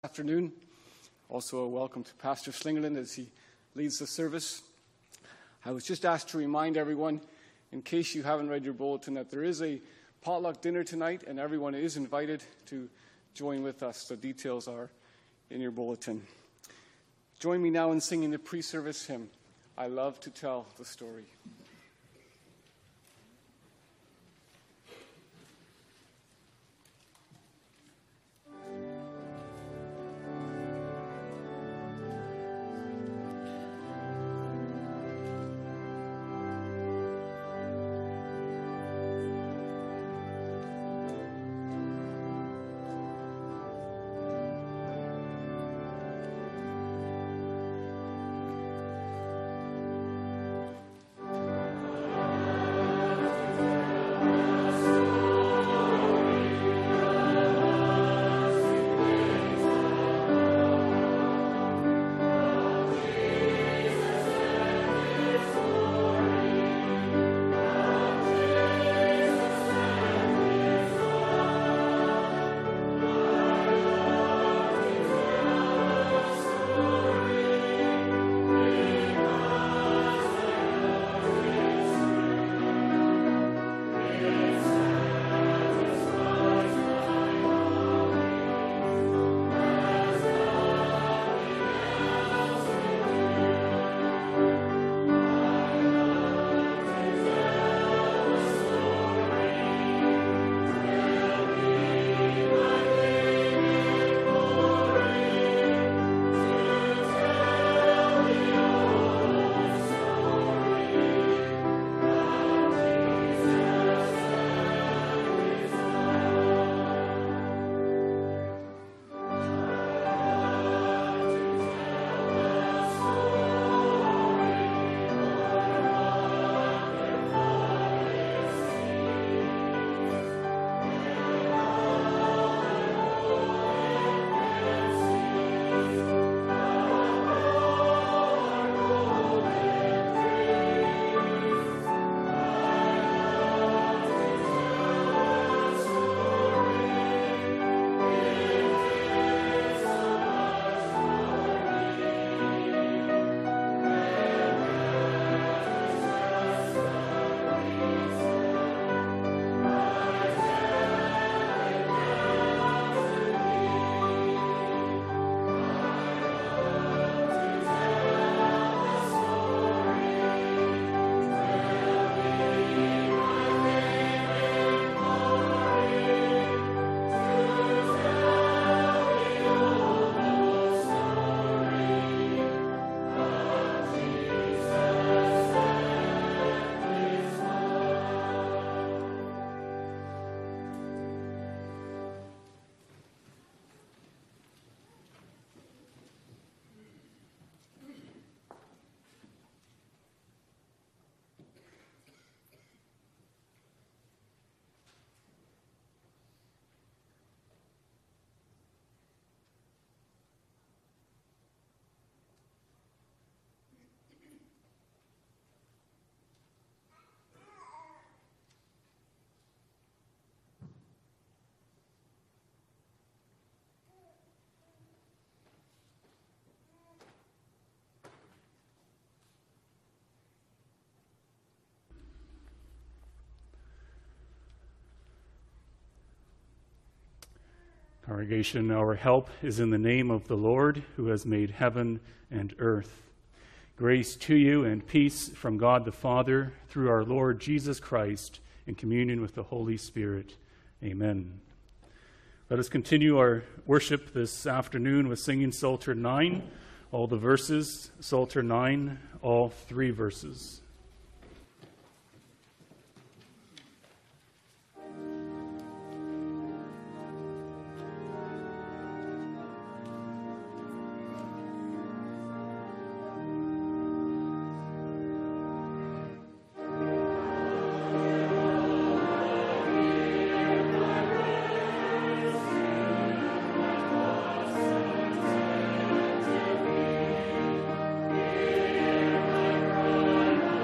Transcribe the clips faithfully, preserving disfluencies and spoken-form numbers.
Afternoon. Also a welcome to Pastor Slingerland as he leads the service. I was just asked to remind everyone, in case you haven't read your bulletin, that there is a potluck dinner tonight and everyone is invited to join with us. The details are in your bulletin. Join me now in singing the pre-service hymn, I Love to Tell the Story. Congregation, our help is in the name of the Lord who has made heaven and earth. Grace to you and peace from God the Father through our Lord Jesus Christ in communion with the Holy Spirit. Amen. Let us continue our worship this afternoon with singing Psalter nine, all the verses, Psalter nine, all three verses. Thank you.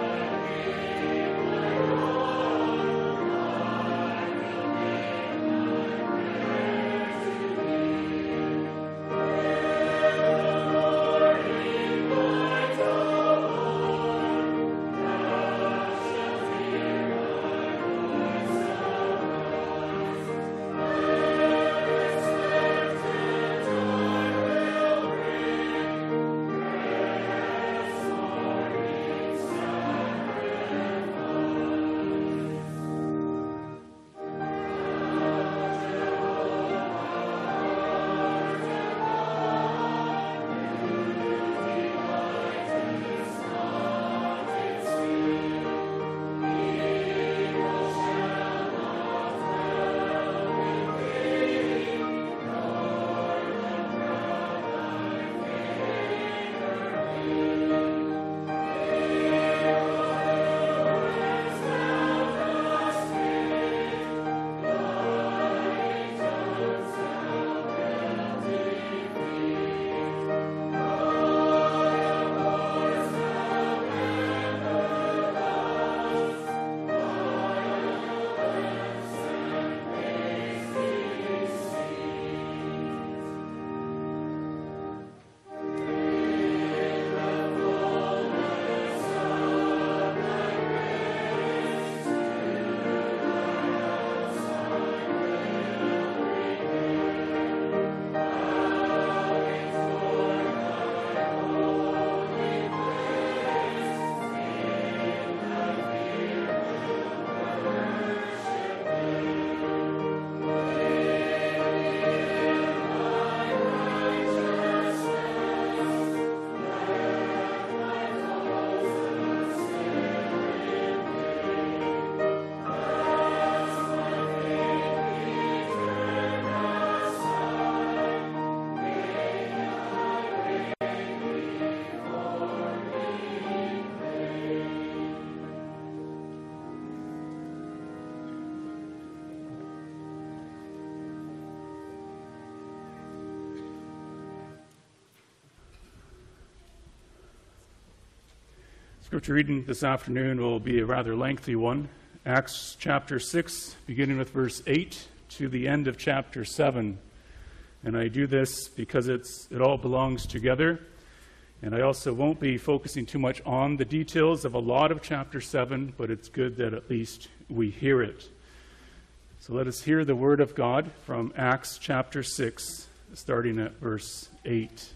Scripture reading this afternoon will be a rather lengthy one. Acts chapter six, beginning with verse eight to the end of chapter seven. And I do this because it's it all belongs together. And I also won't be focusing too much on the details of a lot of chapter seven, but it's good that at least we hear it. So let us hear the word of God from Acts chapter six, starting at verse eight.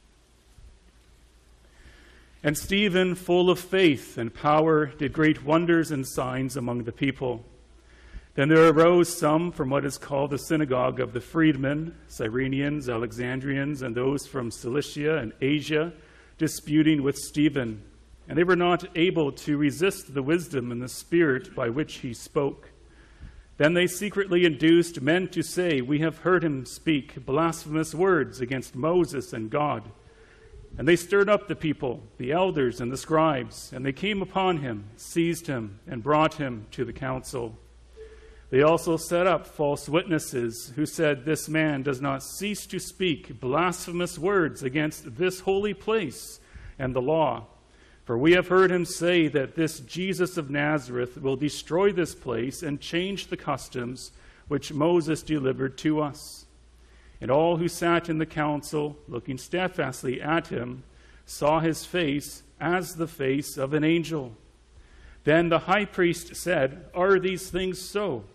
And Stephen, full of faith and power, did great wonders and signs among the people. Then there arose some from what is called the synagogue of the freedmen, Cyrenians, Alexandrians, and those from Cilicia and Asia, disputing with Stephen. And they were not able to resist the wisdom and the spirit by which he spoke. Then they secretly induced men to say, "We have heard him speak blasphemous words against Moses and God." And they stirred up the people, the elders and the scribes, and they came upon him, seized him, and brought him to the council. They also set up false witnesses who said, "This man does not cease to speak blasphemous words against this holy place and the law. For we have heard him say that this Jesus of Nazareth will destroy this place and change the customs which Moses delivered to us." And all who sat in the council, looking steadfastly at him, saw his face as the face of an angel. Then the high priest said, "Are these things so?"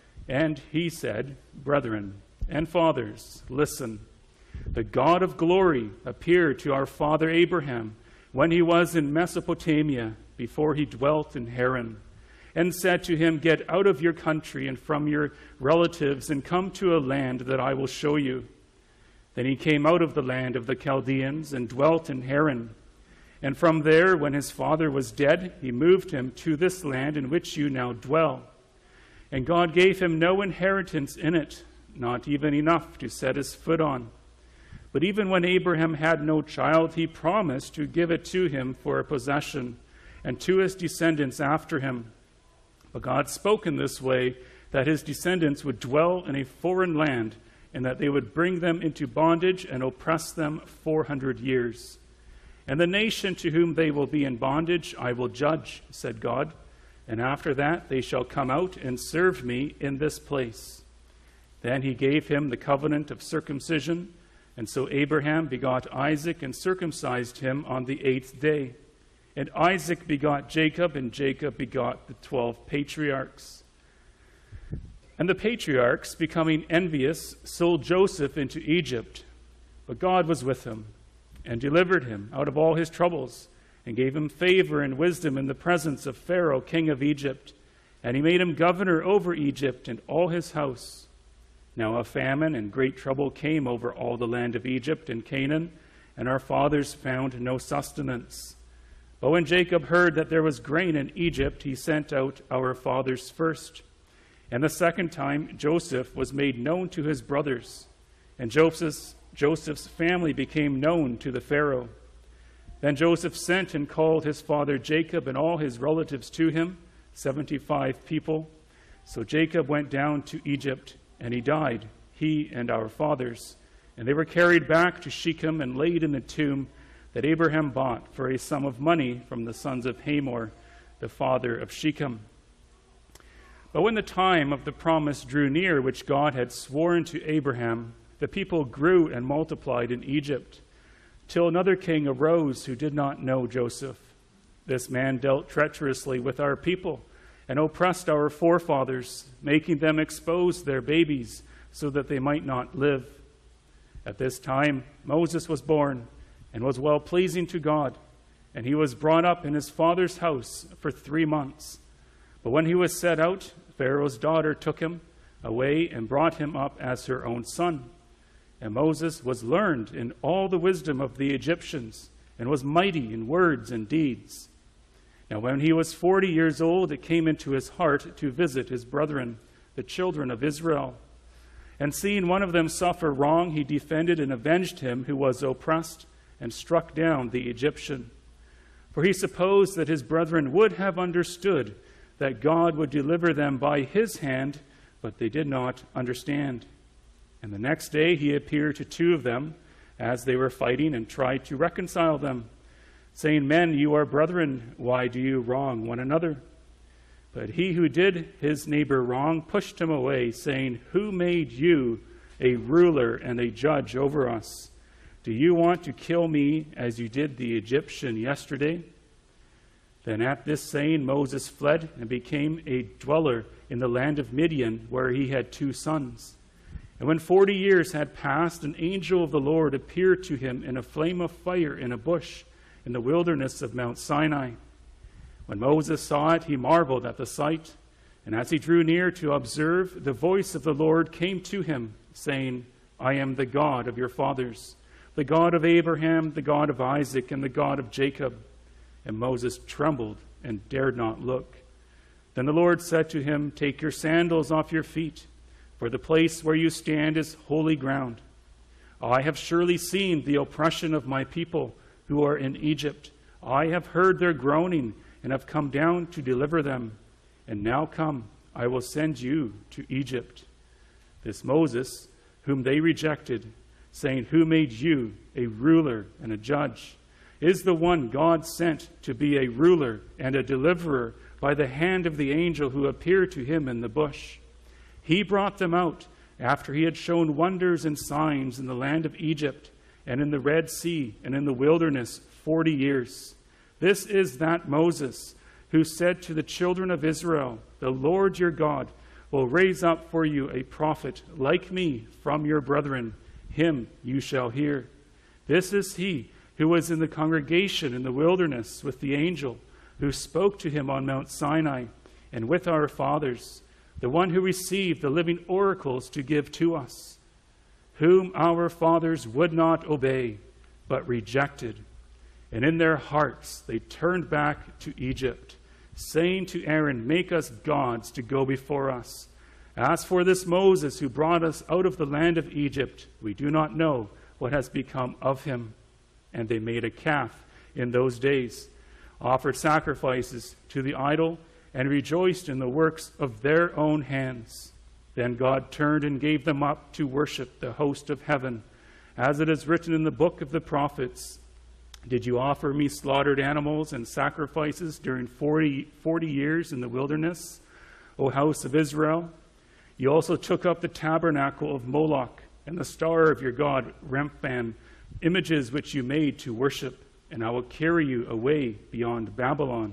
And he said, "Brethren and fathers, listen. The God of glory appeared to our father Abraham when he was in Mesopotamia, before he dwelt in Haran, and said to him, 'Get out of your country and from your relatives and come to a land that I will show you.' Then he came out of the land of the Chaldeans and dwelt in Haran. And from there, when his father was dead, he moved him to this land in which you now dwell. And God gave him no inheritance in it, not even enough to set his foot on. But even when Abraham had no child, he promised to give it to him for a possession, and to his descendants after him. But God spoke in this way, that his descendants would dwell in a foreign land, and that they would bring them into bondage and oppress them four hundred years. And the nation to whom they will be in bondage I will judge, said God, and after that they shall come out and serve me in this place. Then he gave him the covenant of circumcision, and so Abraham begot Isaac and circumcised him on the eighth day. And Isaac begot Jacob, and Jacob begot the twelve patriarchs. And the patriarchs, becoming envious, sold Joseph into Egypt. But God was with him, and delivered him out of all his troubles, and gave him favor and wisdom in the presence of Pharaoh, king of Egypt. And he made him governor over Egypt and all his house. Now a famine and great trouble came over all the land of Egypt and Canaan, and our fathers found no sustenance. But when Jacob heard that there was grain in Egypt, he sent out our fathers first. And the second time Joseph was made known to his brothers, and Joseph's, Joseph's family became known to the Pharaoh. Then Joseph sent and called his father Jacob and all his relatives to him, seventy-five people. So Jacob went down to Egypt, and he died, he and our fathers. And they were carried back to Shechem and laid in the tomb that Abraham bought for a sum of money from the sons of Hamor, the father of Shechem. But when the time of the promise drew near, which God had sworn to Abraham, the people grew and multiplied in Egypt, till another king arose who did not know Joseph. This man dealt treacherously with our people and oppressed our forefathers, making them expose their babies so that they might not live. At this time Moses was born, and was well-pleasing to God, and he was brought up in his father's house for three months. But when he was set out, Pharaoh's daughter took him away and brought him up as her own son. And Moses was learned in all the wisdom of the Egyptians, and was mighty in words and deeds. Now when he was forty years old, it came into his heart to visit his brethren, the children of Israel. And seeing one of them suffer wrong, he defended and avenged him who was oppressed, and struck down the Egyptian. For he supposed that his brethren would have understood that God would deliver them by his hand, but they did not understand. And the next day he appeared to two of them as they were fighting, and tried to reconcile them. saying, Men, you are brethren, why do you wrong one another? But he who did his neighbor wrong pushed him away, saying, Who made you a ruler and a judge over us? Do you want to kill me as you did the Egyptian yesterday? Then at this saying Moses fled and became a dweller in the land of Midian, where he had two sons. And when forty years had passed, an angel of the Lord appeared to him in a flame of fire in a bush in the wilderness of Mount Sinai. When Moses saw it, he marveled at the sight. And as he drew near to observe, the voice of the Lord came to him, saying, I am the God of your fathers, the God of Abraham, the God of Isaac, and the God of Jacob. And Moses trembled and dared not look. Then the Lord said to him, Take your sandals off your feet, for the place where you stand is holy ground. I have surely seen the oppression of my people who are in Egypt. I have heard their groaning and have come down to deliver them. And now come, I will send you to Egypt. This Moses, whom they rejected, saying, Who made you a ruler and a judge? Is the one God sent to be a ruler and a deliverer by the hand of the angel who appeared to him in the bush. He brought them out after he had shown wonders and signs in the land of Egypt and in the Red Sea and in the wilderness forty years. This is that Moses who said to the children of Israel, The Lord your God will raise up for you a prophet like me from your brethren. Him you shall hear. This is he who was in the congregation in the wilderness with the angel who spoke to him on Mount Sinai, and with our fathers, the one who received the living oracles to give to us, whom our fathers would not obey, but rejected. And in their hearts they turned back to Egypt, saying to Aaron, Make us gods to go before us. As for this Moses who brought us out of the land of Egypt, we do not know what has become of him. And they made a calf in those days, offered sacrifices to the idol, and rejoiced in the works of their own hands. Then God turned and gave them up to worship the host of heaven, as it is written in the book of the prophets. Did you offer me slaughtered animals and sacrifices during forty, forty years in the wilderness, O house of Israel? You also took up the tabernacle of Moloch and the star of your god Remphan, images which you made to worship, and I will carry you away beyond Babylon.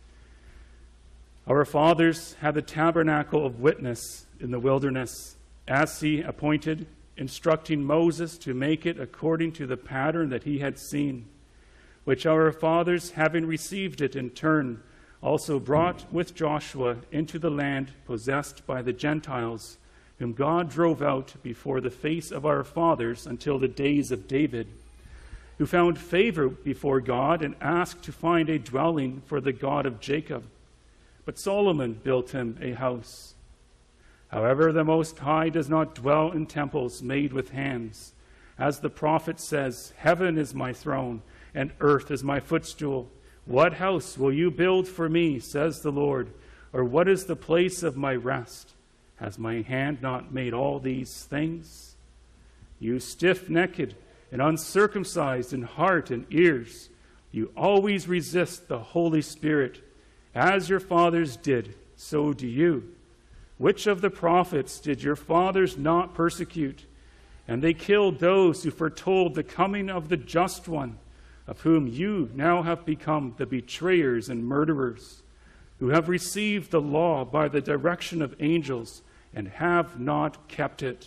Our fathers had the tabernacle of witness in the wilderness, as he appointed, instructing Moses to make it according to the pattern that he had seen, which our fathers, having received it in turn, also brought with Joshua into the land possessed by the Gentiles, whom God drove out before the face of our fathers until the days of David, who found favor before God and asked to find a dwelling for the God of Jacob. But Solomon built him a house. However, the Most High does not dwell in temples made with hands. As the prophet says, Heaven is my throne, and earth is my footstool. What house will you build for me, says the Lord, or what is the place of my rest? Has my hand not made all these things? You stiff-necked and uncircumcised in heart and ears, you always resist the Holy Spirit. As your fathers did, so do you. Which of the prophets did your fathers not persecute? And they killed those who foretold the coming of the Just One, of whom you now have become the betrayers and murderers, who have received the law by the direction of angels and have not kept it.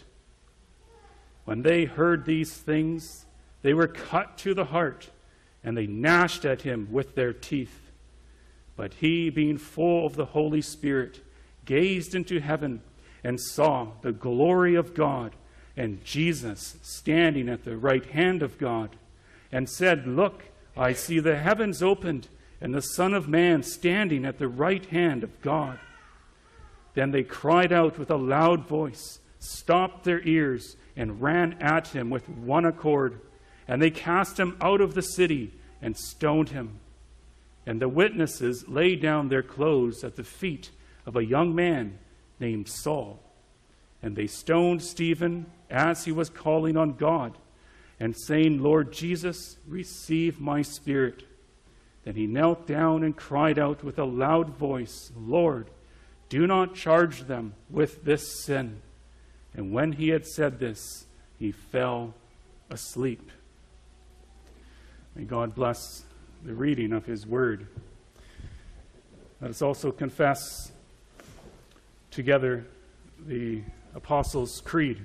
When they heard these things, they were cut to the heart, and they gnashed at him with their teeth. But he, being full of the Holy Spirit, gazed into heaven and saw the glory of God and Jesus standing at the right hand of God, and said, Look, I see the heavens opened, and the Son of Man standing at the right hand of God. Then they cried out with a loud voice, stopped their ears, and ran at him with one accord. And they cast him out of the city and stoned him. And the witnesses laid down their clothes at the feet of a young man named Saul. And they stoned Stephen as he was calling on God and saying, Lord Jesus, receive my spirit. Then he knelt down and cried out with a loud voice, Lord, do not charge them with this sin. And when he had said this, he fell asleep. May God bless the reading of his word. Let us also confess together the Apostles' Creed.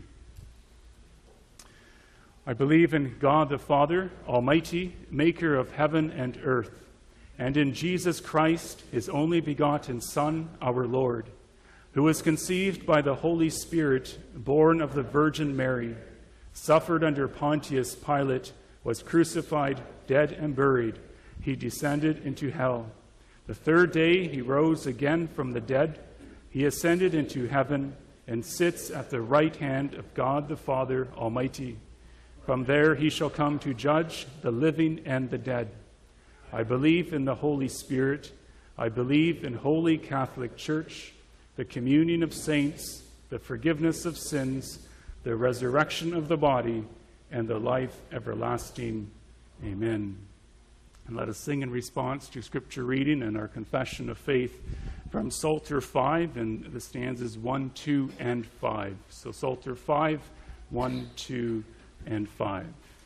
I believe in God the Father, Almighty, maker of heaven and earth, and in Jesus Christ, his only begotten Son, our Lord, who was conceived by the Holy Spirit, born of the Virgin Mary, suffered under Pontius Pilate, was crucified, dead, and buried. He descended into hell. The third day he rose again from the dead. He ascended into heaven and sits at the right hand of God the Father Almighty. From there he shall come to judge the living and the dead. I believe in the Holy Spirit. I believe in Holy Catholic Church, the communion of saints, the forgiveness of sins, the resurrection of the body, and the life everlasting. Amen. And let us sing in response to Scripture reading and our confession of faith from Psalter five and the stanzas one, two, and five. So Psalter five, one, two, and five.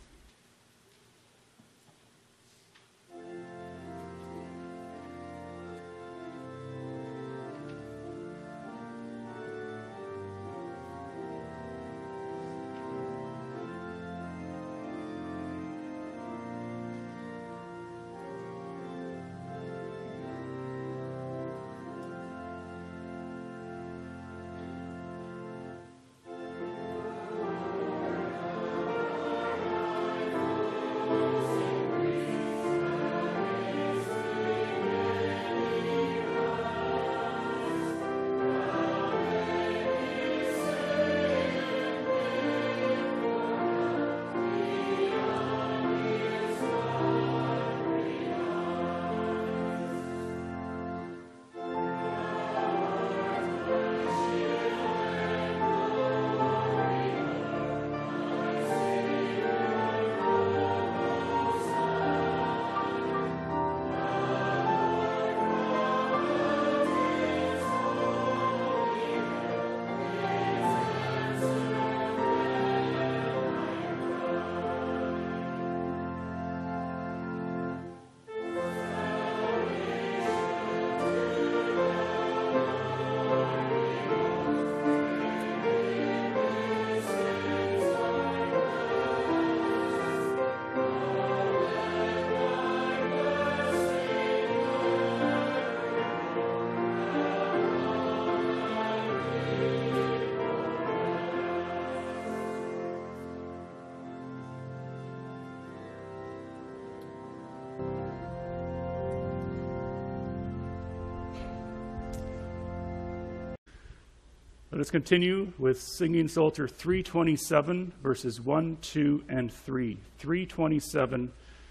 Let us continue with singing Psalter three twenty-seven, verses one, two, and three. three twenty-seven,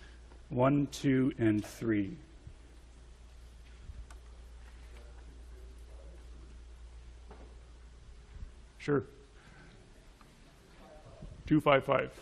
one, two, and three. Sure. two fifty-five.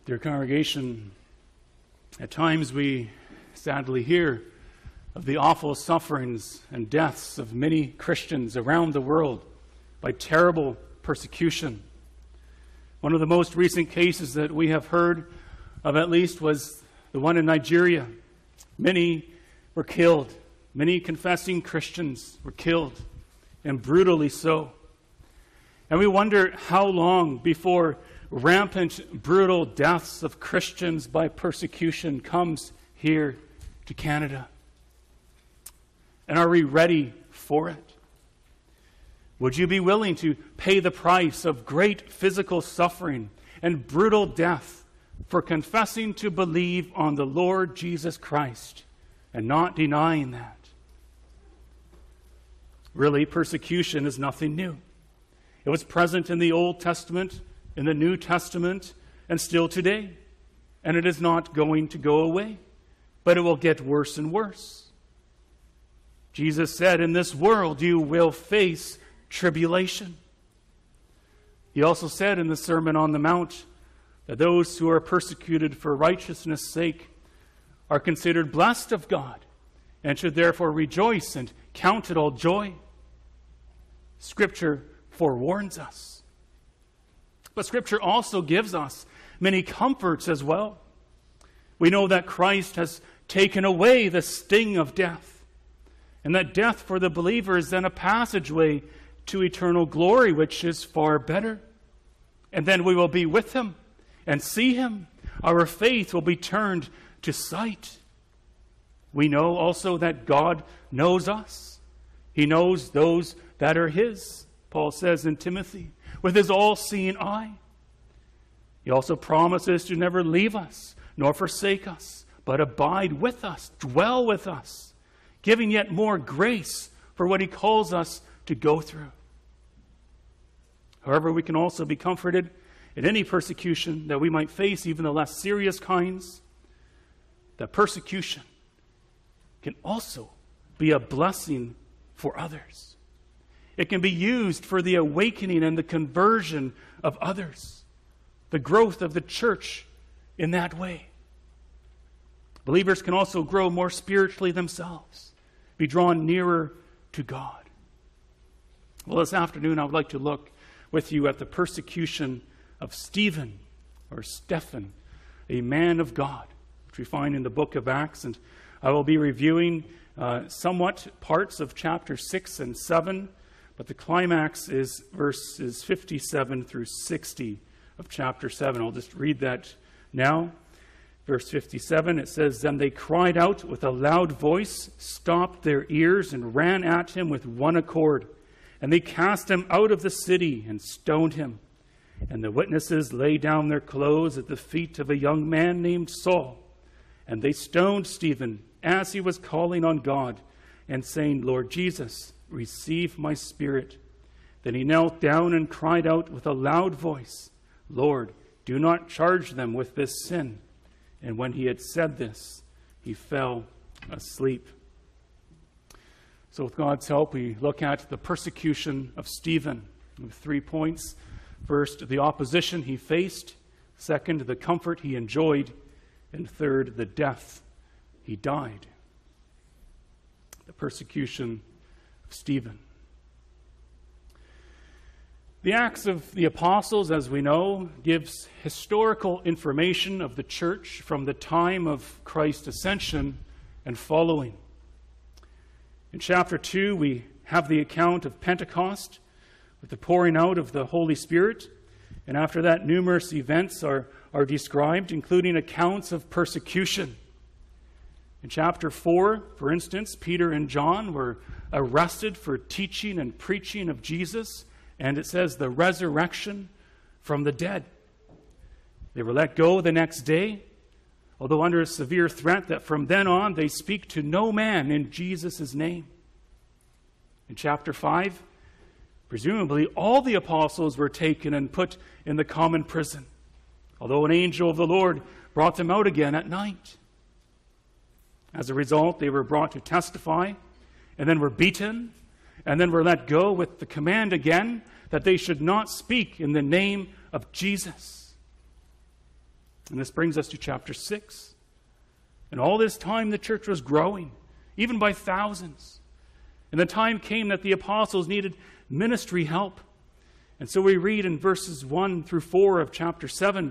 Dear congregation, at times we sadly hear of the awful sufferings and deaths of many Christians around the world by terrible persecution. One of the most recent cases that we have heard of, at least, was the one in Nigeria. Many were killed. Many confessing Christians were killed, and brutally so. And we wonder how long before rampant, brutal deaths of Christians by persecution comes here to Canada. And are we ready for it? Would you be willing to pay the price of great physical suffering and brutal death for confessing to believe on the Lord Jesus Christ and not denying that? Really, persecution is nothing new. It was present in the Old Testament, in the New Testament, and still today. And it is not going to go away, but it will get worse and worse. Jesus said, in this world you will face tribulation. He also said in the Sermon on the Mount that those who are persecuted for righteousness' sake are considered blessed of God and should therefore rejoice and count it all joy. Scripture forewarns us. But Scripture also gives us many comforts as well. We know that Christ has taken away the sting of death, and that death for the believer is then a passageway to eternal glory, which is far better. And then we will be with Him and see Him. Our faith will be turned to sight. We know also that God knows us. He knows those that are His, Paul says in Timothy, with His all-seeing eye. He also promises to never leave us, nor forsake us, but abide with us, dwell with us, giving yet more grace for what He calls us to go through. However, we can also be comforted in any persecution that we might face, even the less serious kinds, that persecution can also be a blessing for others. It can be used for the awakening and the conversion of others, the growth of the church in that way. Believers can also grow more spiritually themselves, be drawn nearer to God. Well, this afternoon I would like to look with you at the persecution of Stephen, or Stephen, a man of God, which we find in the book of Acts. And I will be reviewing uh, somewhat parts of chapter six and seven, but the climax is verses fifty-seven through sixty of chapter seven. I'll just read that now. Verse fifty-seven, it says, "Then they cried out with a loud voice, stopped their ears, and ran at him with one accord. And they cast him out of the city and stoned him. And the witnesses laid down their clothes at the feet of a young man named Saul. And they stoned Stephen as he was calling on God and saying, 'Lord Jesus, receive my spirit.' Then he knelt down and cried out with a loud voice, 'Lord, do not charge them with this sin.' And when he had said this, he fell asleep." So with God's help, we look at the persecution of Stephen with three points. First, the opposition he faced. Second, the comfort he enjoyed. And third, the death he died. The persecution of Stephen. The Acts of the Apostles, as we know, gives historical information of the church from the time of Christ's ascension and following. In chapter two, we have the account of Pentecost with the pouring out of the Holy Spirit. And after that, numerous events are, are described, including accounts of persecution. In chapter four, for instance, Peter and John were arrested for teaching and preaching of Jesus, and it says the resurrection from the dead. They were let go the next day, although under a severe threat that from then on they speak to no man in Jesus' name. In chapter five, presumably all the apostles were taken and put in the common prison, although an angel of the Lord brought them out again at night. As a result, they were brought to testify, and then were beaten, and then were let go with the command again that they should not speak in the name of Jesus. And this brings us to chapter six. And all this time the church was growing, even by thousands. And the time came that the apostles needed ministry help. And so we read in verses one through four of chapter seven,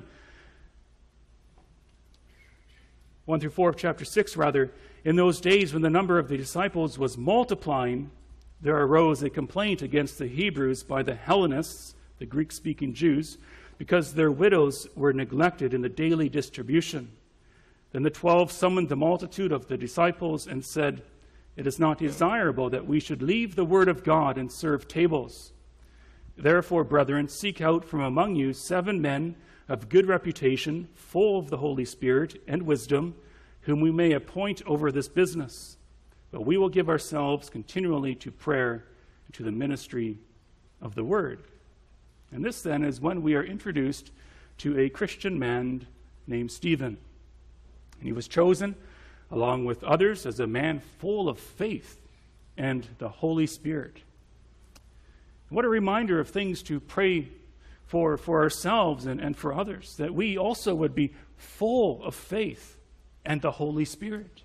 one through four of chapter six, rather, in those days when the number of the disciples was multiplying, there arose a complaint against the Hebrews by the Hellenists, the Greek-speaking Jews, because their widows were neglected in the daily distribution. Then the twelve summoned the multitude of the disciples and said, "It is not desirable that we should leave the word of God and serve tables. Therefore, brethren, seek out from among you seven men of good reputation, full of the Holy Spirit and wisdom, whom we may appoint over this business. But we will give ourselves continually to prayer and to the ministry of the word." And this then is when we are introduced to a Christian man named Stephen. And he was chosen, along with others, as a man full of faith and the Holy Spirit. What a reminder of things to pray for for ourselves and, and for others, that we also would be full of faith and the Holy Spirit.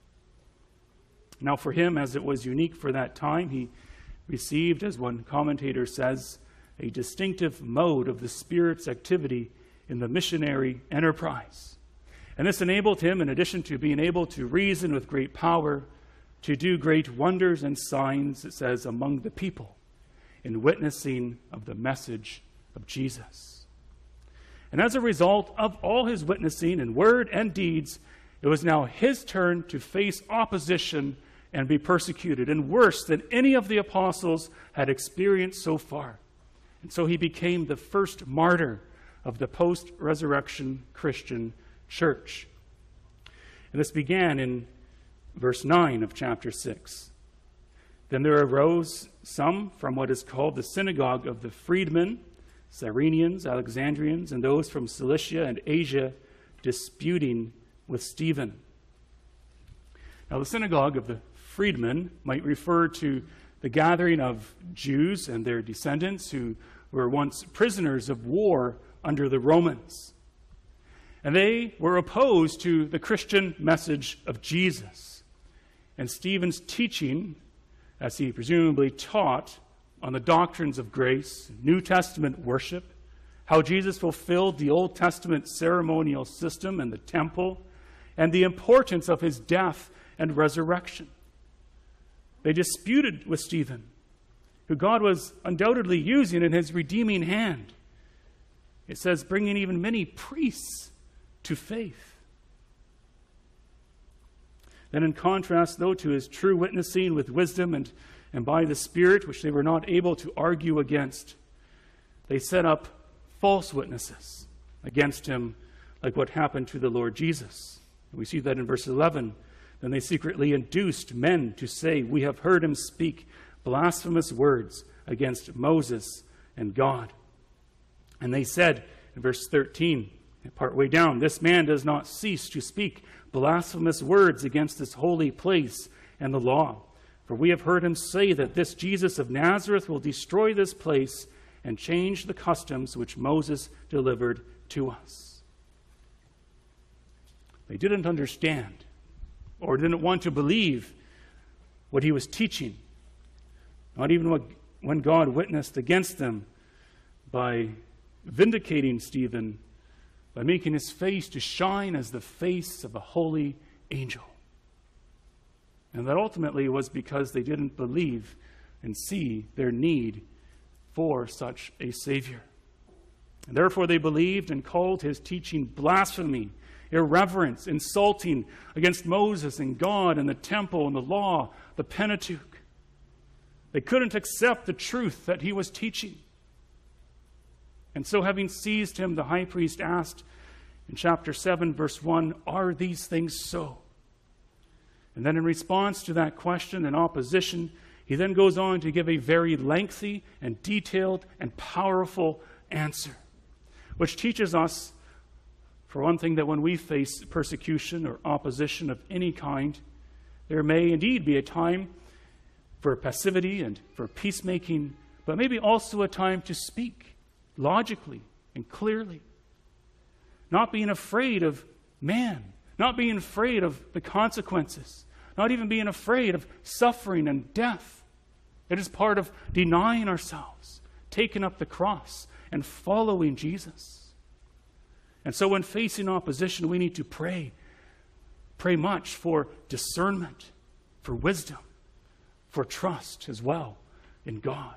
Now for him, as it was unique for that time, he received, as one commentator says, a distinctive mode of the Spirit's activity in the missionary enterprise. And this enabled him, in addition to being able to reason with great power, to do great wonders and signs, it says, among the people, in witnessing of the message of Jesus. And as a result of all his witnessing in word and deeds, it was now his turn to face opposition and be persecuted, and worse than any of the apostles had experienced so far. And so he became the first martyr of the post-resurrection Christian church. And this began in verse nine of chapter six. Then there arose some from what is called the synagogue of the freedmen, Cyrenians, Alexandrians, and those from Cilicia and Asia, disputing with Stephen. Now, the synagogue of the freedmen might refer to the gathering of Jews and their descendants who were once prisoners of war under the Romans. And they were opposed to the Christian message of Jesus. And Stephen's teaching, as he presumably taught on the doctrines of grace, New Testament worship, how Jesus fulfilled the Old Testament ceremonial system and the temple, and the importance of his death and resurrection. They disputed with Stephen, who God was undoubtedly using in his redeeming hand. It says, bringing even many priests to faith. Then in contrast, though, to his true witnessing with wisdom and, and by the Spirit, which they were not able to argue against, they set up false witnesses against him, like what happened to the Lord Jesus. We see that in verse eleven. Then they secretly induced men to say, "We have heard him speak blasphemous words against Moses and God." And they said in verse thirteen, partway down, "This man does not cease to speak blasphemous words against this holy place and the law. For we have heard him say that this Jesus of Nazareth will destroy this place and change the customs which Moses delivered to us." They didn't understand or didn't want to believe what he was teaching, not even what, when God witnessed against them by vindicating Stephen, by making his face to shine as the face of a holy angel. And that ultimately was because they didn't believe and see their need for such a Savior. And therefore they believed and called his teaching blasphemy, irreverence, insulting against Moses and God and the temple and the law, the Pentateuch. They couldn't accept the truth that he was teaching. And so having seized him, the high priest asked in chapter seven, verse one, "Are these things so?" And then in response to that question and opposition, he then goes on to give a very lengthy and detailed and powerful answer, which teaches us, for one thing, that when we face persecution or opposition of any kind, there may indeed be a time for passivity and for peacemaking, but maybe also a time to speak logically and clearly. not being afraid of man, not being afraid of the consequences, not even being afraid of suffering and death. It is part of denying ourselves, taking up the cross, and following Jesus. And so when facing opposition, we need to pray. Pray much for discernment, for wisdom, for trust as well in God.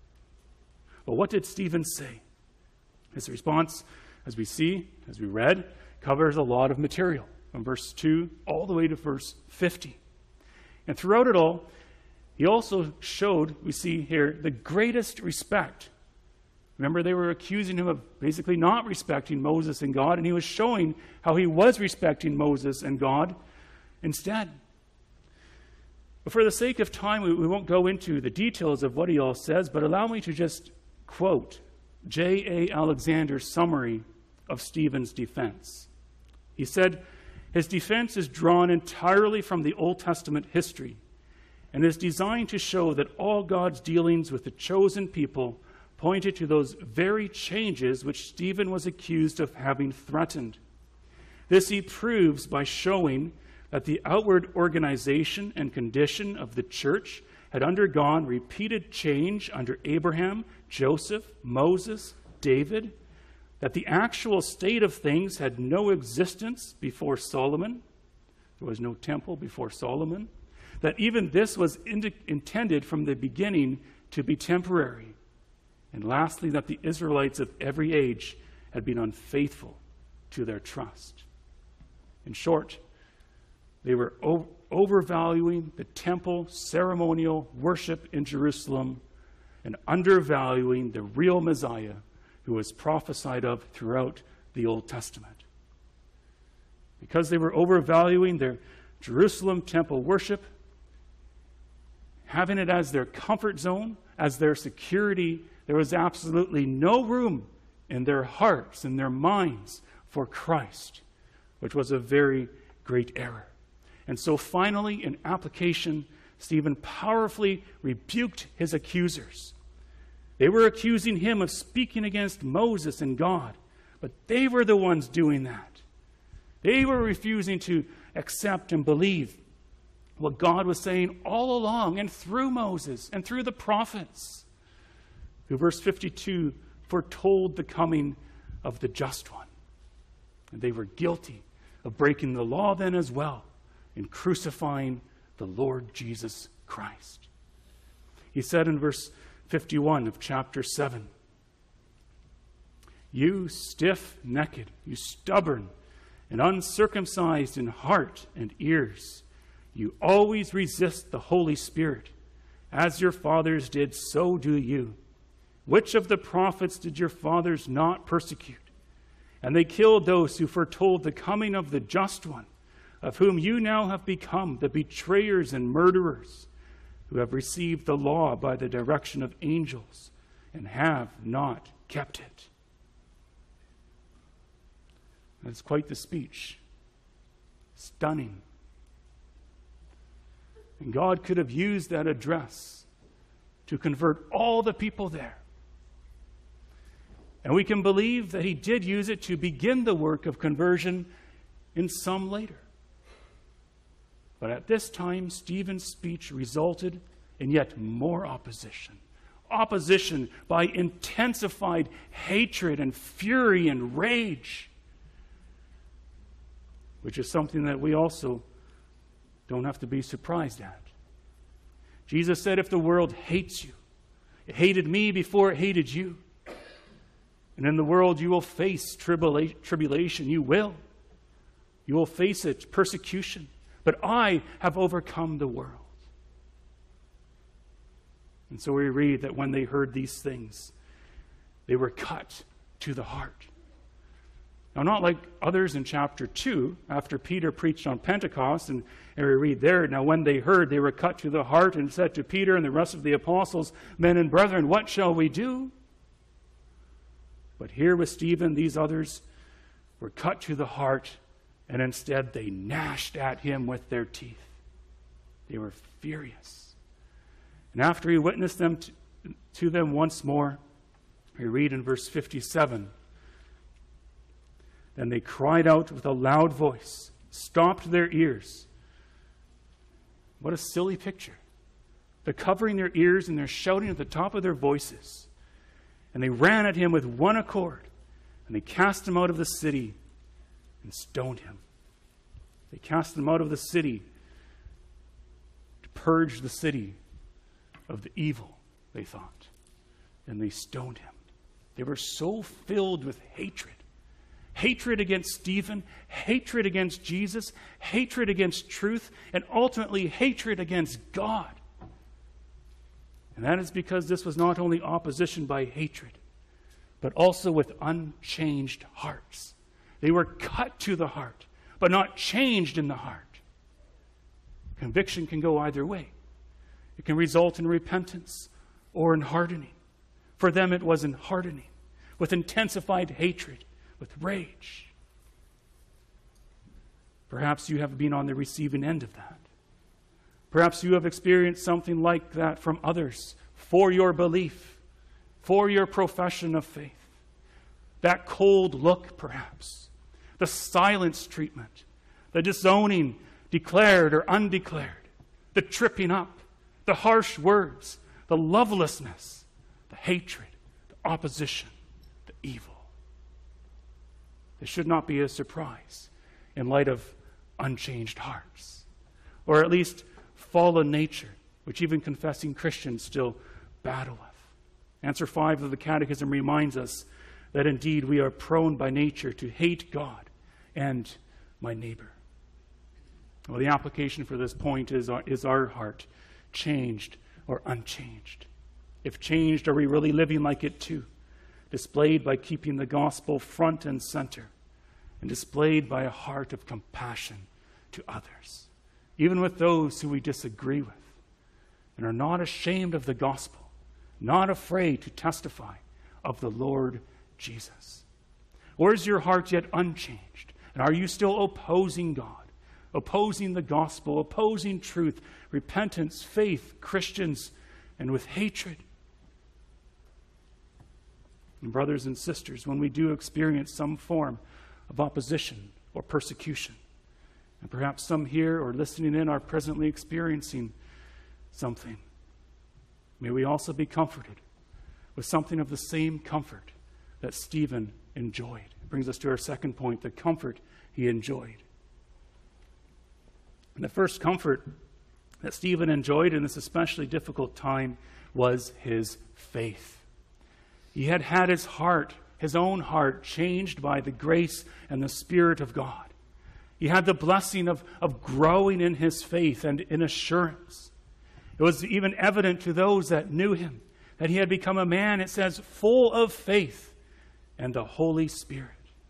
But what did Stephen say? His response, as we see, as we read, covers a lot of material from verse two all the way to verse fifty. And throughout it all, he also showed, we see here, the greatest respect. Remember, they were accusing him of basically not respecting Moses and God, and he was showing how he was respecting Moses and God instead. But for the sake of time, we, we won't go into the details of what he all says, but allow me to just quote J A Alexander's summary of Stephen's defense. He said, his defense is drawn entirely from the Old Testament history and is designed to show that all God's dealings with the chosen people pointed to those very changes which Stephen was accused of having threatened. This he proves by showing that the outward organization and condition of the church had undergone repeated change under Abraham, Joseph, Moses, David, that the actual state of things had no existence before Solomon. There was no temple before Solomon. That even this was in- intended from the beginning to be temporary. And lastly, that the Israelites of every age had been unfaithful to their trust. In short, they were o- overvaluing the temple ceremonial worship in Jerusalem and undervaluing the real Messiah who was prophesied of throughout the Old Testament. Because they were overvaluing their Jerusalem temple worship, having it as their comfort zone, as their security, there was absolutely no room in their hearts and their minds for Christ, which was a very great error. And so finally, in application, Stephen powerfully rebuked his accusers. They were accusing him of speaking against Moses and God, but they were the ones doing that. They were refusing to accept and believe what God was saying all along and through Moses and through the prophets, who, verse fifty-two, foretold the coming of the just one. And they were guilty of breaking the law then as well in crucifying the Lord Jesus Christ. He said in verse fifty-one of chapter seven, you stiff-necked, you stubborn and uncircumcised in heart and ears, you always resist the Holy Spirit. As your fathers did, so do you. Which of the prophets did your fathers not persecute? And they killed those who foretold the coming of the just one, of whom you now have become the betrayers and murderers, who have received the law by the direction of angels and have not kept it. That's quite the speech. Stunning. And God could have used that address to convert all the people there. And we can believe that he did use it to begin the work of conversion in some later. But at this time, Stephen's speech resulted in yet more opposition. Opposition by intensified hatred and fury and rage, which is something that we also don't have to be surprised at. Jesus said, if the world hates you, it hated me before it hated you. And in the world you will face tribula- tribulation. You will. You will face it, persecution. But I have overcome the world. And so we read that when they heard these things, they were cut to the heart. Now, not like others in chapter two, after Peter preached on Pentecost, and, and we read there, now when they heard, they were cut to the heart and said to Peter and the rest of the apostles, men and brethren, what shall we do? But here with Stephen, these others were cut to the heart, and instead they gnashed at him with their teeth. They were furious. And after he witnessed them to, to them once more, we read in verse fifty-seven, Then they cried out with a loud voice, stopped their ears. What a silly picture. They're covering their ears and they're shouting at the top of their voices. And they ran at him with one accord, and they cast him out of the city and stoned him. They cast him out of the city to purge the city of the evil, they thought. And they stoned him. They were so filled with hatred. Hatred against Stephen, hatred against Jesus, hatred against truth, and ultimately hatred against God. And that is because this was not only opposition by hatred, but also with unchanged hearts. They were cut to the heart, but not changed in the heart. Conviction can go either way. It can result in repentance or in hardening. For them it was in hardening, with intensified hatred, with rage. Perhaps you have been on the receiving end of that. Perhaps you have experienced something like that from others for your belief, for your profession of faith. That cold look, perhaps. The silence treatment. The disowning, declared or undeclared. The tripping up. The harsh words. The lovelessness. The hatred. The opposition. The evil. This should not be a surprise in light of unchanged hearts. Or at least fallen nature, which even confessing Christians still battle with. Answer five of the Catechism reminds us that indeed we are prone by nature to hate God and my neighbor. Well, the application for this point is our, is our heart changed or unchanged? If changed, are we really living like it too? Displayed by keeping the gospel front and center, and displayed by a heart of compassion to others, even with those who we disagree with, and are not ashamed of the gospel, not afraid to testify of the Lord Jesus. Or is your heart yet unchanged? And are you still opposing God, opposing the gospel, opposing truth, repentance, faith, Christians, and with hatred? And brothers and sisters, when we do experience some form of opposition or persecution, and perhaps some here or listening in are presently experiencing something, may we also be comforted with something of the same comfort that Stephen enjoyed. It brings us to our second point, the comfort he enjoyed. And the first comfort that Stephen enjoyed in this especially difficult time was his faith. He had had his heart, his own heart, changed by the grace and the Spirit of God. He had the blessing of, of growing in his faith and in assurance. It was even evident to those that knew him that he had become a man, it says, full of faith and the Holy Spirit.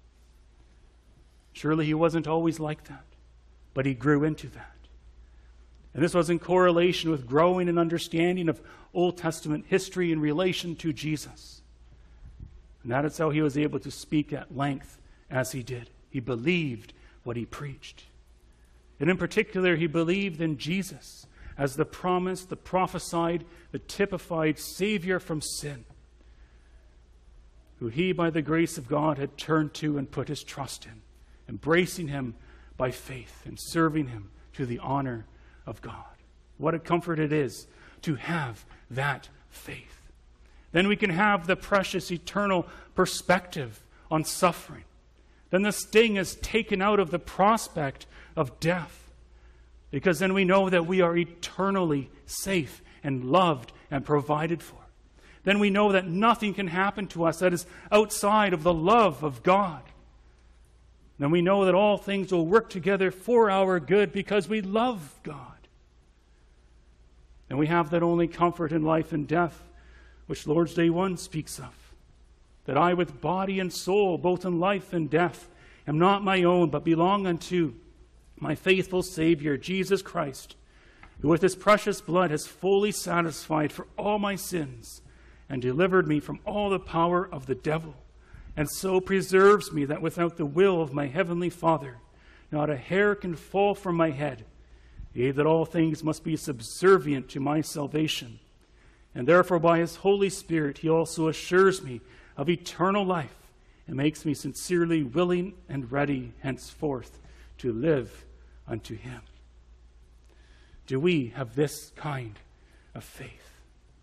Surely he wasn't always like that, but he grew into that. And this was in correlation with growing in understanding of Old Testament history in relation to Jesus. And that is how he was able to speak at length as he did. He believed what he preached. And in particular, he believed in Jesus as the promised, the prophesied, the typified Savior from sin, who he, by the grace of God, had turned to and put his trust in, embracing him by faith and serving him to the honor of God. What a comfort it is to have that faith. Then we can have the precious eternal perspective on suffering. Then the sting is taken out of the prospect of death, because then we know that we are eternally safe and loved and provided for. Then we know that nothing can happen to us that is outside of the love of God. Then we know that all things will work together for our good because we love God. And we have that only comfort in life and death, which Lord's Day one speaks of. That I with body and soul, both in life and death, am not my own, but belong unto my faithful Savior, Jesus Christ, who with his precious blood has fully satisfied for all my sins and delivered me from all the power of the devil, and so preserves me that without the will of my heavenly Father, not a hair can fall from my head, yea, that all things must be subservient to my salvation. And therefore by his Holy Spirit he also assures me of eternal life It makes me sincerely willing and ready henceforth to live unto him. Do we have this kind of faith?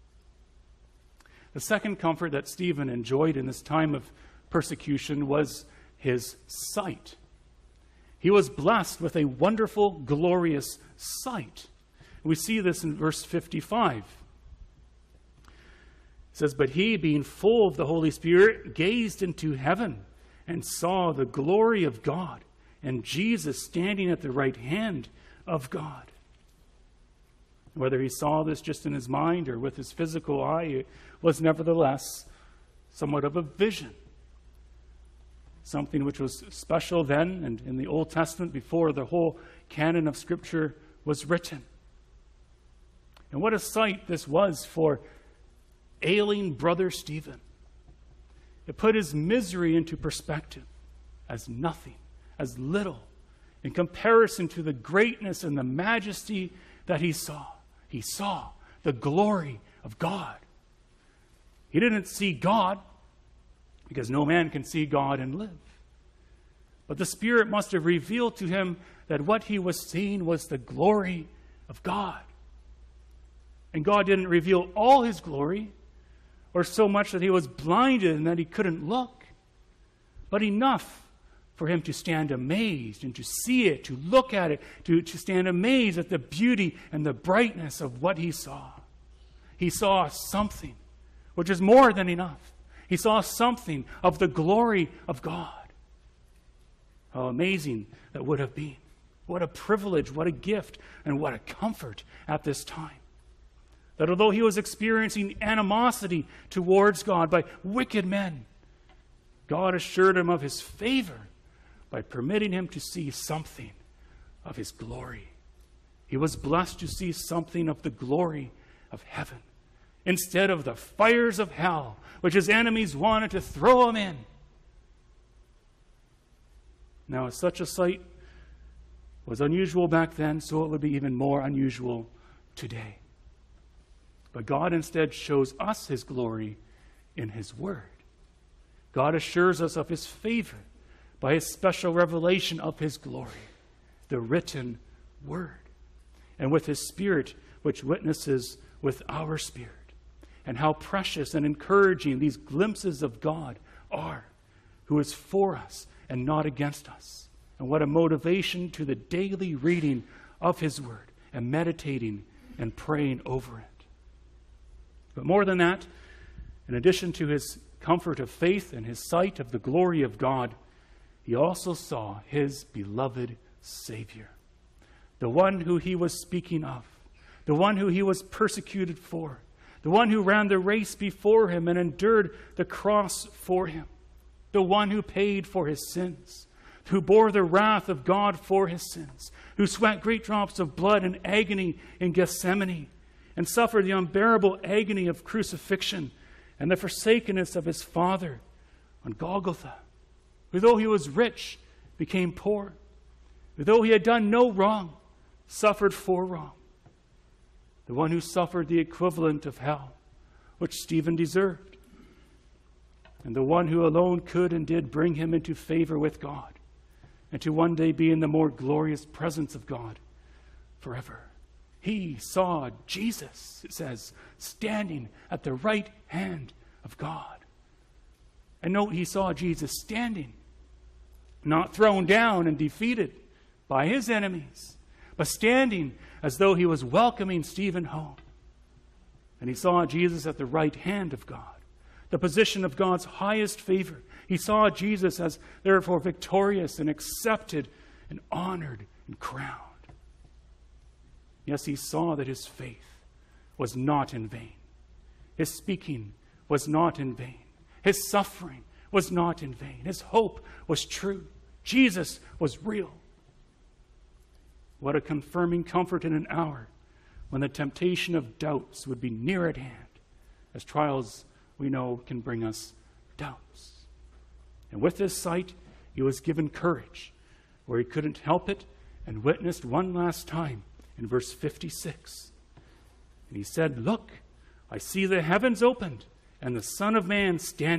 The second comfort that Stephen enjoyed in this time of persecution was his sight. He was blessed with a wonderful, glorious sight. We see this in verse fifty-five. It says, "But he, being full of the Holy Spirit, gazed into heaven and saw the glory of God and Jesus standing at the right hand of God." Whether he saw this just in his mind or with his physical eye, it was nevertheless somewhat of a vision. Something which was special then and in the Old Testament before the whole canon of Scripture was written. And what a sight this was for ailing brother Stephen. It put his misery into perspective as nothing, as little, in comparison to the greatness and the majesty that he saw. He saw the glory of God. He didn't see God, because no man can see God and live. But the Spirit must have revealed to him that what he was seeing was the glory of God. And God didn't reveal all his glory, or so much that he was blinded and that he couldn't look, but enough for him to stand amazed and to see it, to look at it, to, to stand amazed at the beauty and the brightness of what he saw. He saw something, which is more than enough. He saw something of the glory of God. How amazing that would have been. What a privilege, what a gift, and what a comfort at this time. That although he was experiencing animosity towards God by wicked men, God assured him of his favor by permitting him to see something of his glory. He was blessed to see something of the glory of heaven instead of the fires of hell, which his enemies wanted to throw him in. Now, if such a sight was unusual back then, so it would be even more unusual today. But God instead shows us his glory in his word. God assures us of his favor by his special revelation of his glory, the written word, and with his Spirit, which witnesses with our spirit. And how precious and encouraging these glimpses of God are, who is for us and not against us. And what a motivation to the daily reading of his word and meditating and praying over it. But more than that, in addition to his comfort of faith and his sight of the glory of God, he also saw his beloved Savior, the one who he was speaking of, the one who he was persecuted for, the one who ran the race before him and endured the cross for him, the one who paid for his sins, who bore the wrath of God for his sins, who sweat great drops of blood in agony in Gethsemane, and suffered the unbearable agony of crucifixion and the forsakenness of his Father on Golgotha, who though he was rich, became poor, who though he had done no wrong, suffered for wrong, the one who suffered the equivalent of hell, which Stephen deserved, and the one who alone could and did bring him into favor with God, and to one day be in the more glorious presence of God forever. He saw Jesus, it says, standing at the right hand of God. And note, he saw Jesus standing, not thrown down and defeated by his enemies, but standing as though he was welcoming Stephen home. And he saw Jesus at the right hand of God, the position of God's highest favor. He saw Jesus as therefore victorious and accepted and honored and crowned. Yes, he saw that his faith was not in vain. His speaking was not in vain. His suffering was not in vain. His hope was true. Jesus was real. What a confirming comfort in an hour when the temptation of doubts would be near at hand, as trials we know can bring us doubts. And with this sight, he was given courage where he couldn't help it and witnessed one last time in verse fifty-six. And he said, "Look, I see the heavens opened and the Son of Man standing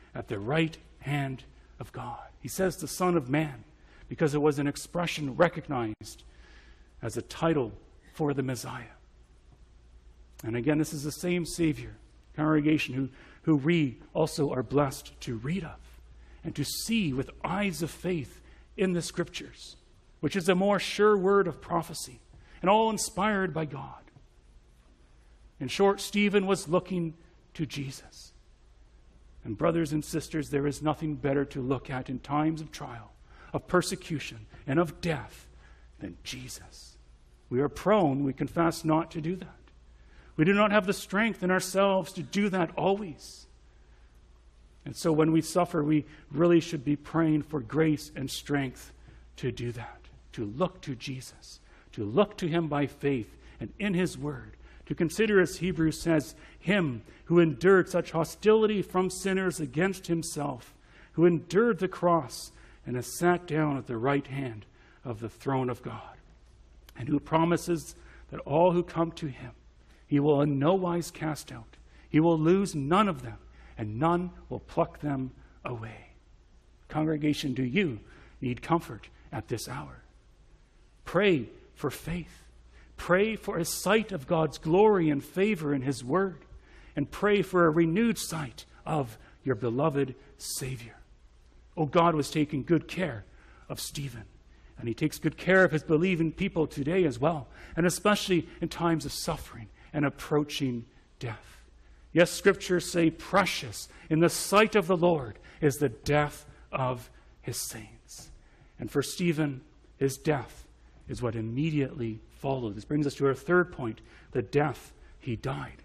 at the right hand of God. He says the Son of Man because it was an expression recognized as a title for the Messiah. And again, this is the same Savior, congregation, who, who we also are blessed to read of and to see with eyes of faith in the Scriptures, which is a more sure word of prophecy and all inspired by God. In short, Stephen was looking to Jesus. And brothers and sisters, there is nothing better to look at in times of trial, of persecution, and of death than Jesus. We are prone, we confess, not to do that. We do not have the strength in ourselves to do that always. And so when we suffer, we really should be praying for grace and strength to do that, to look to Jesus, to look to him by faith and in his word, to consider, as Hebrews says, him who endured such hostility from sinners against himself, who endured the cross and has sat down at the right hand of the throne of God, and who promises that all who come to him, he will in no wise cast out. He will lose none of them, and none will pluck them away. Congregation, do you need comfort at this hour? Pray for faith. Pray for a sight of God's glory and favor in his word. And pray for a renewed sight of your beloved Savior. Oh, God was taking good care of Stephen. And he takes good care of his believing people today as well. And especially in times of suffering and approaching death. Yes, scriptures say precious in the sight of the Lord is the death of his saints. And for Stephen, his death is what immediately followed. This brings us to our third point, the death he died.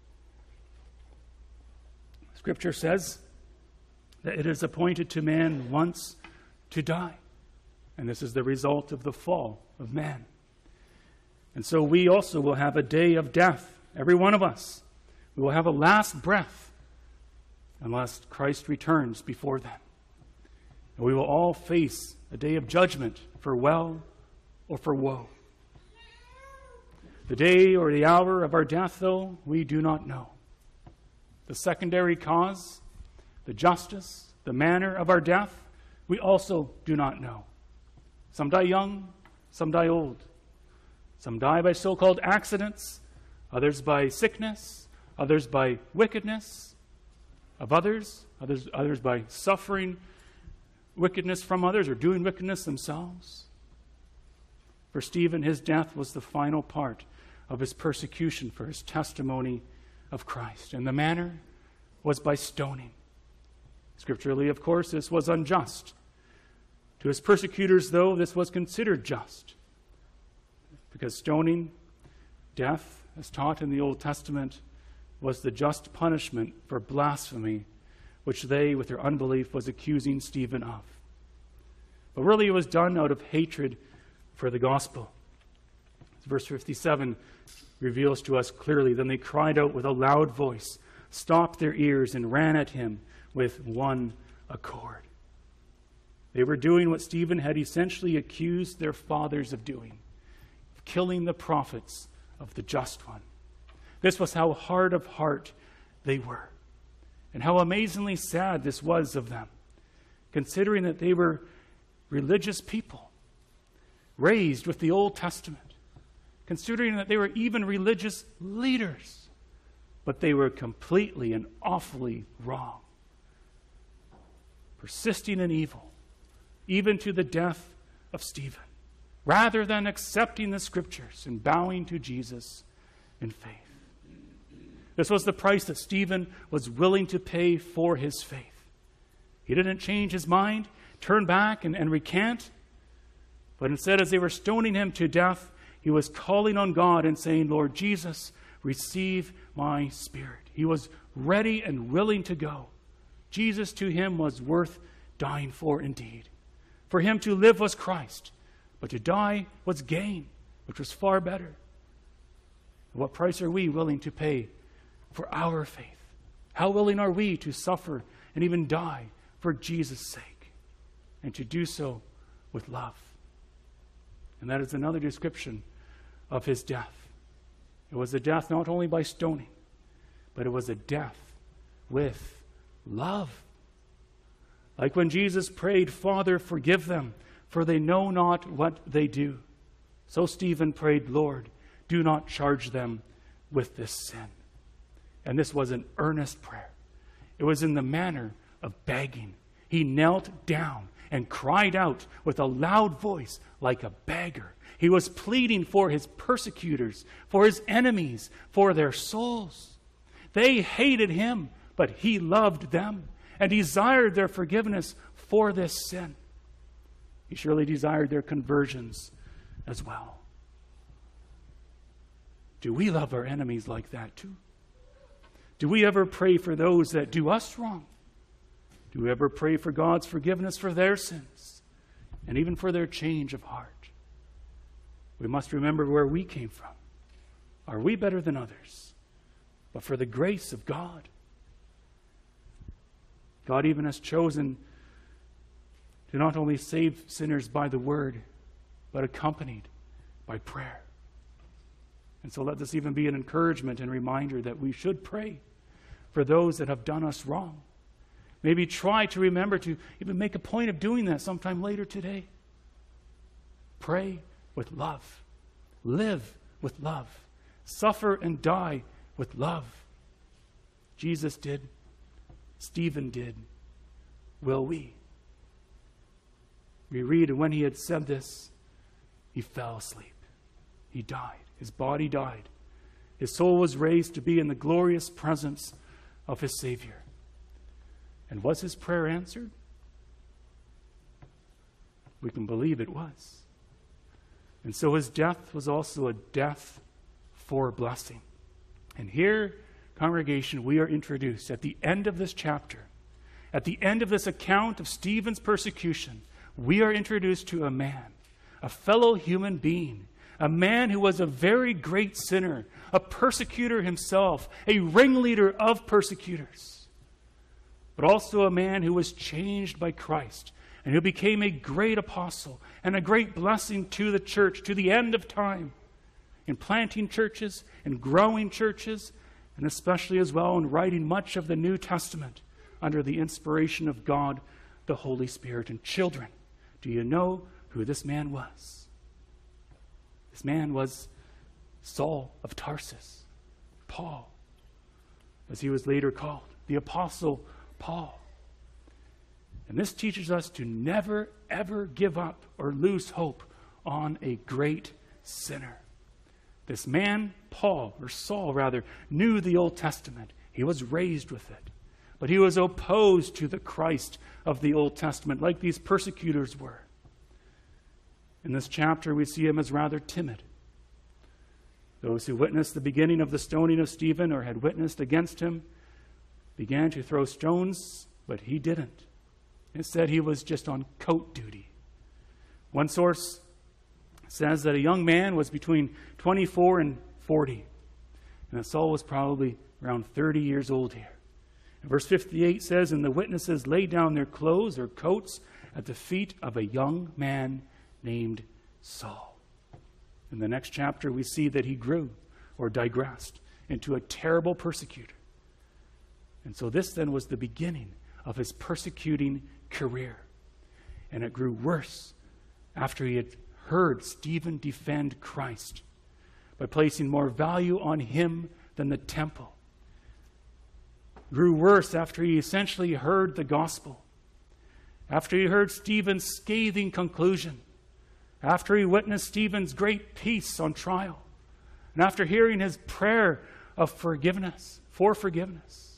Scripture says that it is appointed to man once to die. And this is the result of the fall of man. And so we also will have a day of death, every one of us. We will have a last breath unless Christ returns before then. And we will all face a day of judgment for well or for woe. The day or the hour of our death, though, we do not know. The secondary cause, the justice, the manner of our death, we also do not know. Some die young, some die old. Some die by so-called accidents, others by sickness, others by wickedness of others, others, others by suffering wickedness from others or doing wickedness themselves. For Stephen, his death was the final part of his persecution for his testimony of Christ. And the manner was by stoning. Scripturally, of course, this was unjust. To his persecutors, though, this was considered just. Because stoning, death, as taught in the Old Testament, was the just punishment for blasphemy, which they, with their unbelief, was accusing Stephen of. But really it was done out of hatred for the gospel. Verse fifty-seven reveals to us clearly, then they cried out with a loud voice, stopped their ears, and ran at him with one accord. They were doing what Stephen had essentially accused their fathers of doing, killing the prophets of the just one. This was how hard of heart they were, and how amazingly sad this was of them, considering that they were religious people, raised with the Old Testament, considering that they were even religious leaders, but they were completely and awfully wrong, persisting in evil, even to the death of Stephen, rather than accepting the Scriptures and bowing to Jesus in faith. This was the price that Stephen was willing to pay for his faith. He didn't change his mind, turn back and, and recant, but instead, as they were stoning him to death, he was calling on God and saying, Lord Jesus, receive my spirit. He was ready and willing to go. Jesus to him was worth dying for indeed. For him to live was Christ, but to die was gain, which was far better. What price are we willing to pay for our faith? How willing are we to suffer and even die for Jesus' sake, and to do so with love? And that is another description of his death. It was a death not only by stoning, but it was a death with love. Like when Jesus prayed, "Father, forgive them, for they know not what they do." So Stephen prayed, "Lord, do not charge them with this sin." And this was an earnest prayer. It was in the manner of begging. He knelt down and cried out with a loud voice like a beggar. He was pleading for his persecutors, for his enemies, for their souls. They hated him, but he loved them and desired their forgiveness for this sin. He surely desired their conversions as well. Do we love our enemies like that too? Do we ever pray for those that do us wrong? Do we ever pray for God's forgiveness for their sins and even for their change of heart? We must remember where we came from. Are we better than others? But for the grace of God, God even has chosen to not only save sinners by the word, but accompanied by prayer. And so let this even be an encouragement and reminder that we should pray for those that have done us wrong. Maybe try to remember to even make a point of doing that sometime later today. Pray with love. Live with love. Suffer and die with love. Jesus did. Stephen did. Will we? We read, and when he had said this, he fell asleep. He died. His body died. His soul was raised to be in the glorious presence of his Savior. And was his prayer answered? We can believe it was. And so his death was also a death for blessing. And here, congregation, we are introduced at the end of this chapter, at the end of this account of Stephen's persecution, we are introduced to a man, a fellow human being, a man who was a very great sinner, a persecutor himself, a ringleader of persecutors, but also a man who was changed by Christ and who became a great apostle and a great blessing to the church to the end of time, in planting churches and growing churches, and especially as well in writing much of the New Testament under the inspiration of God, the Holy Spirit. And children, do you know who this man was? This man was Saul of Tarsus, Paul, as he was later called, the Apostle Paul. And this teaches us to never, ever give up or lose hope on a great sinner. This man, Paul, or Saul rather, knew the Old Testament. He was raised with it. But he was opposed to the Christ of the Old Testament, like these persecutors were. In this chapter, we see him as rather timid. Those who witnessed the beginning of the stoning of Stephen or had witnessed against him began to throw stones, but he didn't. Instead, he was just on coat duty. One source says that a young man was between twenty-four and forty, and that Saul was probably around thirty years old here. And verse fifty-eight says, "And the witnesses laid down their clothes or coats at the feet of a young man named Saul." In the next chapter, we see that he grew or digressed into a terrible persecutor. And so this then was the beginning of his persecuting career. And it grew worse after he had heard Stephen defend Christ by placing more value on him than the temple. Grew worse after he essentially heard the gospel. After he heard Stephen's scathing conclusion. After he witnessed Stephen's great peace on trial. And after hearing his prayer of forgiveness, for forgiveness.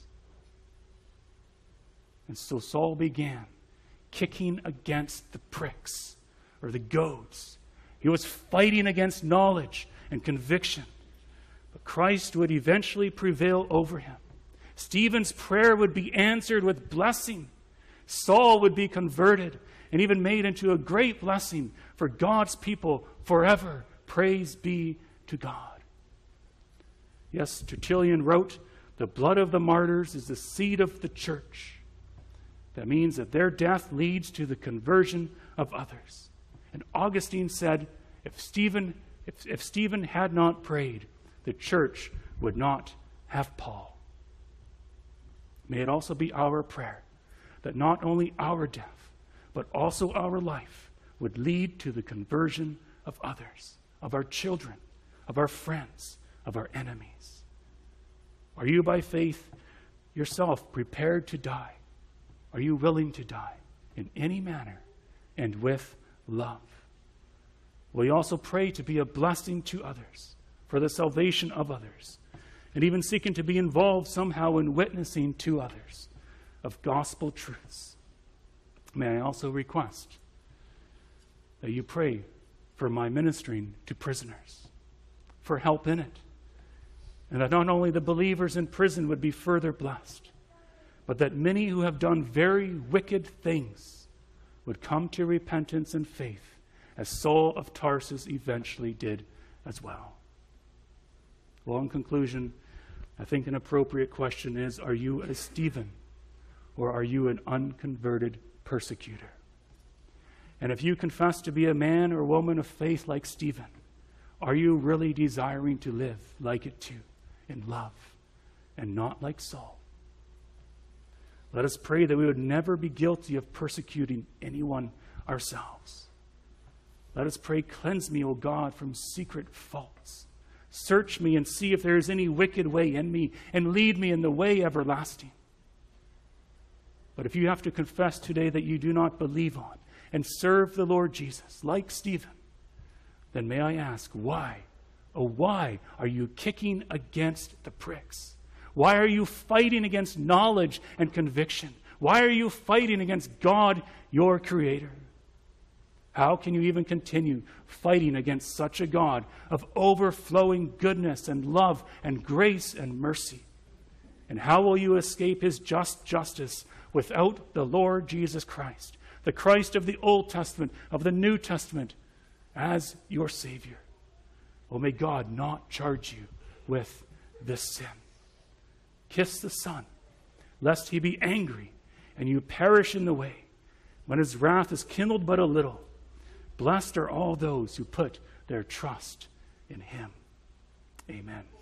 And so Saul began kicking against the pricks, or the goads. He was fighting against knowledge and conviction. But Christ would eventually prevail over him. Stephen's prayer would be answered with blessing. Saul would be converted and even made into a great blessing for God's people forever. Praise be to God. Yes, Tertullian wrote, "The blood of the martyrs is the seed of the church." That means that their death leads to the conversion of others. And Augustine said, if Stephen, if, if Stephen had not prayed, the church would not have Paul. May it also be our prayer that not only our death, but also our life would lead to the conversion of others, of our children, of our friends, of our enemies. Are you by faith yourself prepared to die? Are you willing to die in any manner and with love? Will you also pray to be a blessing to others, for the salvation of others, and even seeking to be involved somehow in witnessing to others of gospel truths? May I also request that you pray for my ministering to prisoners, for help in it, and that not only the believers in prison would be further blessed, but that many who have done very wicked things would come to repentance and faith, as Saul of Tarsus eventually did as well. Well, in conclusion, I think an appropriate question is, are you a Stephen, or are you an unconverted persecutor? And if you confess to be a man or woman of faith like Stephen, are you really desiring to live like it too, in love, and not like Saul? Let us pray that we would never be guilty of persecuting anyone ourselves. Let us pray, cleanse me, O God, from secret faults. Search me and see if there is any wicked way in me, and lead me in the way everlasting. But if you have to confess today that you do not believe on and serve the Lord Jesus, like Stephen, then may I ask, why? Oh, why are you kicking against the pricks? Why are you fighting against knowledge and conviction? Why are you fighting against God, your Creator? How can you even continue fighting against such a God of overflowing goodness and love and grace and mercy? And how will you escape his just justice without the Lord Jesus Christ, the Christ of the Old Testament, of the New Testament, as your Savior? Oh, may God not charge you with this sin. Kiss the Son, lest he be angry and you perish in the way, when his wrath is kindled but a little. Blessed are all those who put their trust in him. Amen.